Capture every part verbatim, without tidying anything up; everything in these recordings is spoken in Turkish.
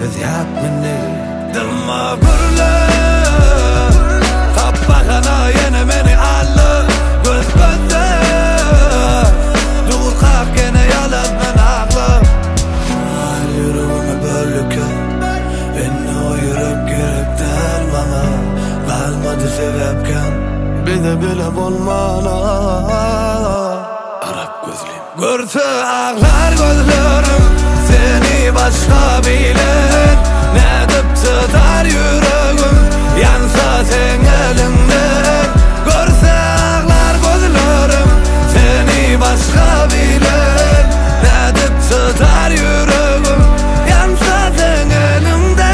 ezyat meni Dılma gurle Tappakana yine meni allı Göz gözde Dur kalk gene yalan men ağlı Al yüreğime bölüke Beni o yürek gerek dermana Kalmadı sebepken Bir de bile bulmana Arap gözlüyüm Görtü ağlar gözlerim Seni başka bilen Ne dip tutar yüreğim Yansa sen elinden Görse ağlar gözlerim Seni başka bilen Ne dip tutar yüreğim Yansa sen elimden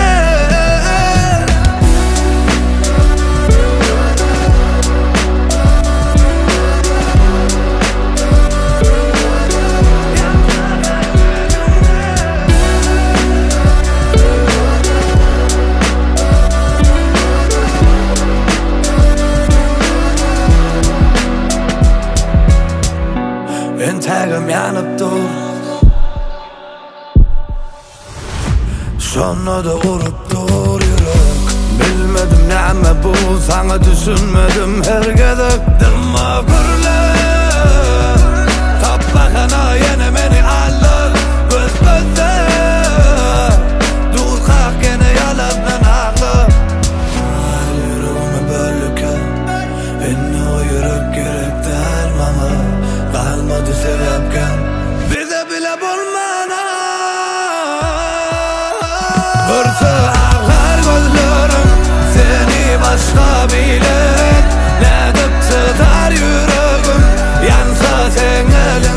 Entagim yanıp dur Sonra da urup dur yürek Bilmedim näme bu sana düşünmedim her gedek Dılma gurle Tappakana yine meni alır Göz gözde Dur kalk gene yalan men ağlı Al yüreğime bölüke Beni o yürek gerek dermana Kalmadı sebepken Bir de bile bulmana Örtü ağlar gözlerim Seni başka bilen Ne dip tutar yüreğim Yansa sen elin